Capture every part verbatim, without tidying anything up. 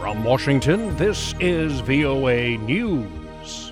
From Washington, this is V O A News.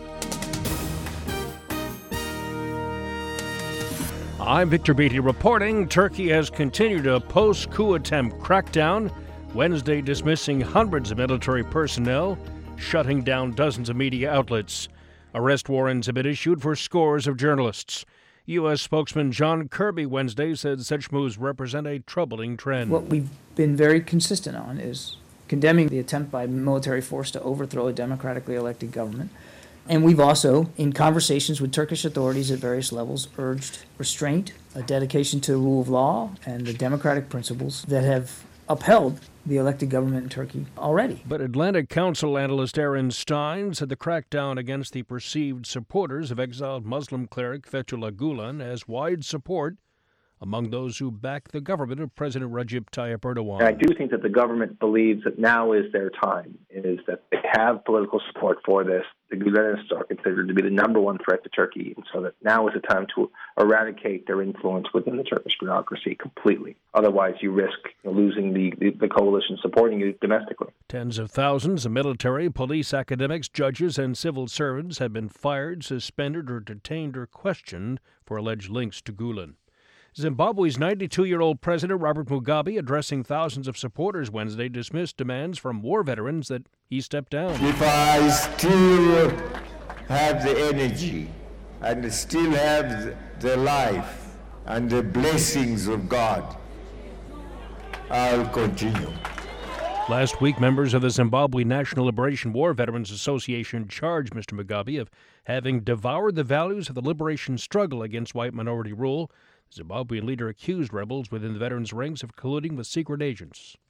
I'm Victor Beatty reporting Turkey has continued a post-coup attempt crackdown, Wednesday dismissing hundreds of military personnel, shutting down dozens of media outlets. Arrest warrants have been issued for scores of journalists. U S spokesman John Kirby Wednesday said such moves represent a troubling trend. What we've been very consistent on is condemning the attempt by military force to overthrow a democratically elected government. And we've also, in conversations with Turkish authorities at various levels, urged restraint, a dedication to the rule of law, and the democratic principles that have upheld the elected government in Turkey already. But Atlantic Council analyst Aaron Stein said the crackdown against the perceived supporters of exiled Muslim cleric Fethullah Gulen has wide support among those who back the government of President Recep Tayyip Erdogan. And I do think that the government believes that now is their time, is that they have political support for this. The Gulenists are considered to be the number one threat to Turkey, and so that now is the time to eradicate their influence within the Turkish bureaucracy completely. Otherwise, you risk losing the, the, the coalition supporting you domestically. Tens of thousands of military, police, academics, judges, and civil servants have been fired, suspended, or detained or questioned for alleged links to Gulen. Zimbabwe's ninety-two-year-old President Robert Mugabe, addressing thousands of supporters Wednesday, dismissed demands from war veterans that he step down. If I still have the energy and still have the life and the blessings of God, I'll continue. Last week, members of the Zimbabwe National Liberation War Veterans Association charged Mister Mugabe of having devoured the values of the liberation struggle against white minority rule. The Zimbabwean leader accused rebels within the veterans' ranks of colluding with secret agents.